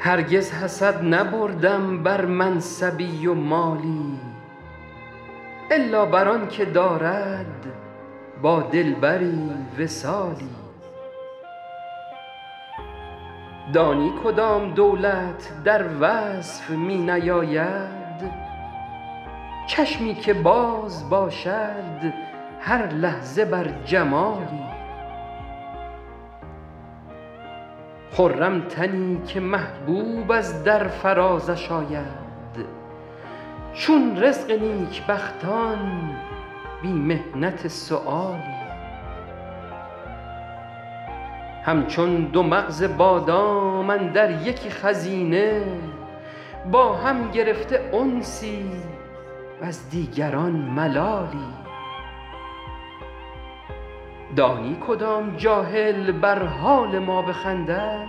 هرگز حسد نبردم بر منصبی و مالی، الا بر آن که دارد با دلبری وصالی. دانی کدام دولت در وصف می نیاید؟ چشمی که باز باشد هر لحظه بر جمالی. خرم تنی که محبوب از در فرازش آید، چون رزق نیکبختان بی محنت سؤالی. همچون دو مغز بادام اندر یکی خزینه، با هم گرفته انسی وز دیگران ملالی. دانی کدام جاهل بر حال ما بخندد؟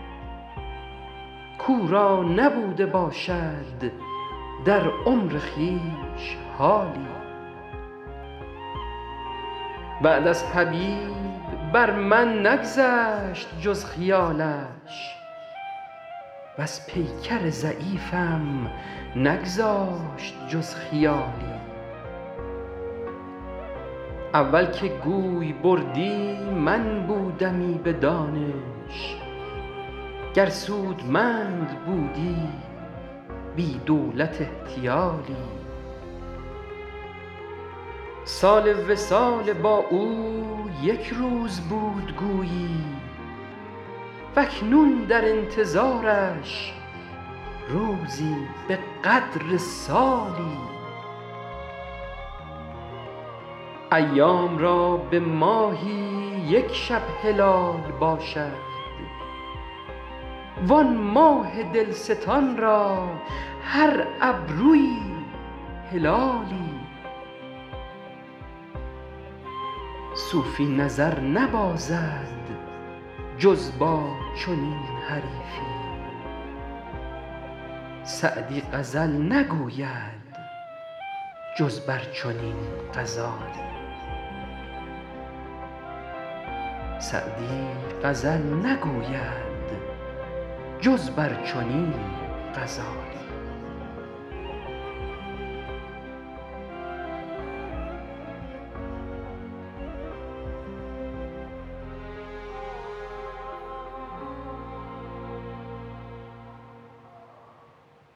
کاو را نبوده باشد در عمر خویش حالی. بعد از حبیب بر من نگذشت جز خیالش، وز پیکر ضعیفم نگذاشت جز خیالی. اول که گوی بردی من بودمی به دانش، گر سودمند بودی بی دولت احتیالی. سال وصال با او یک روز بود گویی، واکنون در انتظارش روزی به قدر سالی. ایام را به ماهی یک شب هلال باشد، وان ماه دلستان را هر ابرویی هلالی. صوفی نظر نبازد جز با چنین حریفی، سعدی غزل نگوید جز بر چنین غزالی. سعدی غزل نگوید جز بر چنین غزالی.